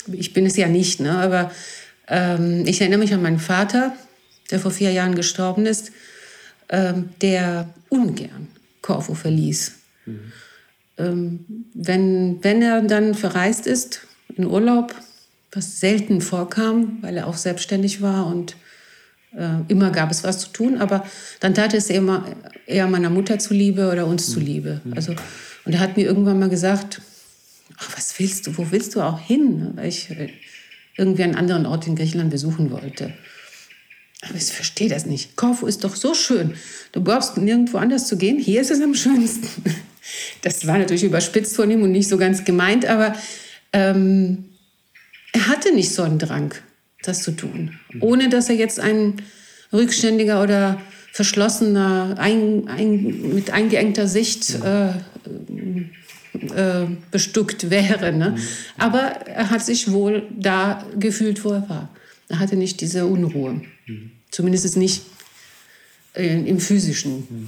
Ich bin es ja nicht, ne? Aber ich erinnere mich an meinen Vater, der vor 4 Jahren gestorben ist, der ungern Korfu verließ. Wenn er dann verreist ist in Urlaub, was selten vorkam, weil er auch selbstständig war und immer gab es was zu tun, aber dann tat er es eher meiner Mutter zuliebe oder uns zuliebe. Also, und er hat mir irgendwann mal gesagt, ach, was willst du, wo willst du auch hin? Weil ich irgendwie einen anderen Ort in Griechenland besuchen wollte. Aber ich verstehe das nicht. Korfu ist doch so schön. Du brauchst nirgendwo anders zu gehen. Hier ist es am schönsten. Das war natürlich überspitzt von ihm und nicht so ganz gemeint, aber er hatte nicht so einen Drang, das zu tun. Ohne dass er jetzt ein rückständiger oder verschlossener, mit eingeengter Sicht bestückt wäre. Ne? Aber er hat sich wohl da gefühlt, wo er war. Er hatte nicht diese Unruhe. Zumindest nicht im physischen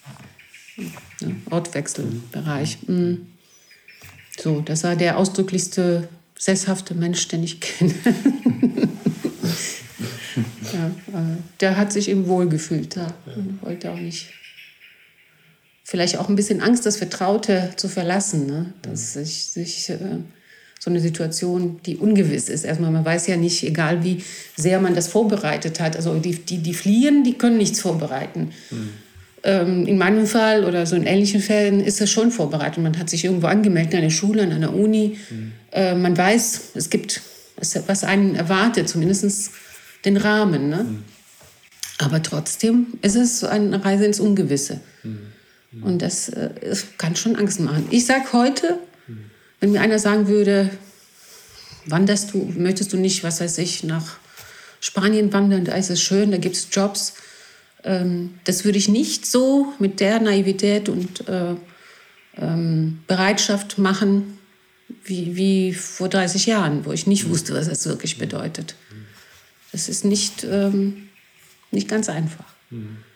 Ortwechselbereich. So, das war der ausdrücklichste, sesshafte Mensch, den ich kenne. Ja, der hat sich eben wohl gefühlt da und wollte auch nicht. Vielleicht auch ein bisschen Angst, das Vertraute zu verlassen. Ne? Dass sich so eine Situation, die ungewiss ist. Erstmal, man weiß ja nicht, egal wie sehr man das vorbereitet hat. Also die fliehen, die können nichts vorbereiten. In meinem Fall oder so in ähnlichen Fällen ist es schon vorbereitet. Man hat sich irgendwo angemeldet, an einer Schule, an einer Uni. Man weiß, es gibt, was einen erwartet, zumindest den Rahmen. Ne? Aber trotzdem ist es eine Reise ins Ungewisse. Und das kann schon Angst machen. Ich sage heute, wenn mir einer sagen würde, wanderst du, möchtest du nicht, was weiß ich, nach Spanien wandern, da ist es schön, da gibt es Jobs. Das würde ich nicht so mit der Naivität und Bereitschaft machen, wie vor 30 Jahren, wo ich nicht wusste, was das wirklich bedeutet. Das ist nicht ganz einfach.